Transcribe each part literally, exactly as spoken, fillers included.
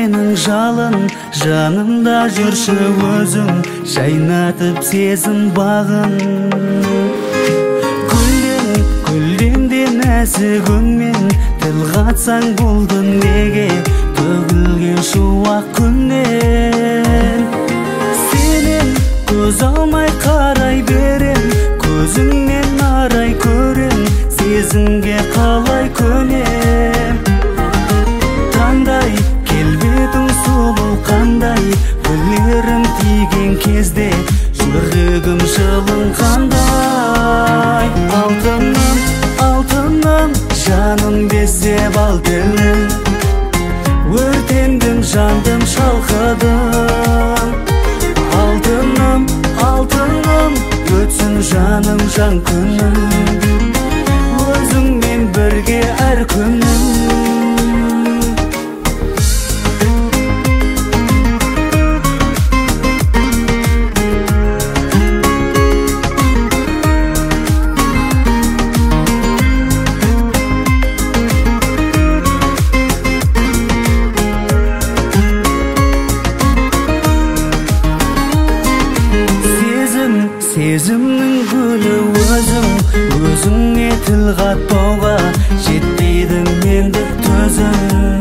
менің жалын, жанымда жүрші өзің, жайнатып сезім бағын. Гүлден, гүлден де нәзік үнмен, тіл қатсаң болды неге, төгілген шуақ күннен. Сенен көз алмай қарай берем, көзіңнен арай көрем, сезімге қалай көнем. Таңдай келбетің сұлу қандай, гүлдерің тиген кезде жүрегім жылың қандай. Алтыным, алтыным, жаным десеп ал тілім, өртендім, жандым, шалқыдым. Алтыным, алтыным, өтсін жаным, жан күнім, өзіңмен бірге әр күнім. Сезімнің гүлі өзің, өзіңе тіл қатпауға жетпейді мендік төзім.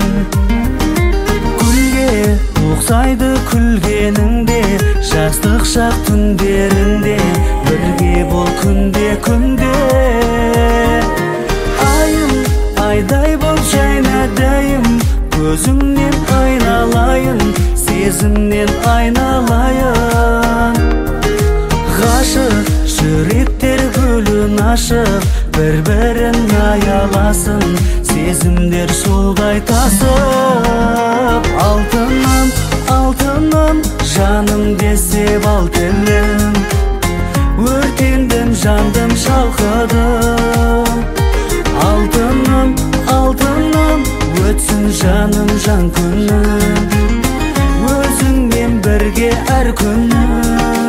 Гүлге ұқсайды күлгеніңде, жастық шақ түндеріңде, бірге бол күнде күнде. Айым, айдай бол жайнадайым, көзіңнен айналайын, сезімнен айналайын. Ғашық жүректер гүлін ашып, бір-бірін аяласын, сезімдер судай тасып. Алтыным, алтыным, жаным десеп ал тілім, өртендім, жандым, шалқыдым. Алтыным, алтыным, өтсін жаным, жан күнім, өзіңмен бірге әр күнім.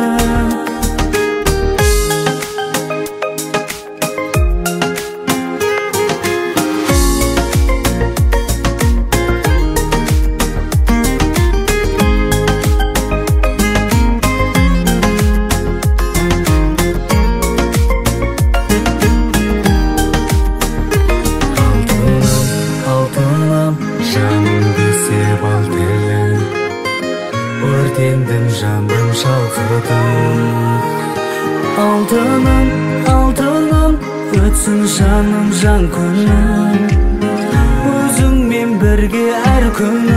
Өртендім, жандым, шалқыдым. Алтыным, алтыным, өтсін жаным, жан күнім, өзіңмен бірге әр күн.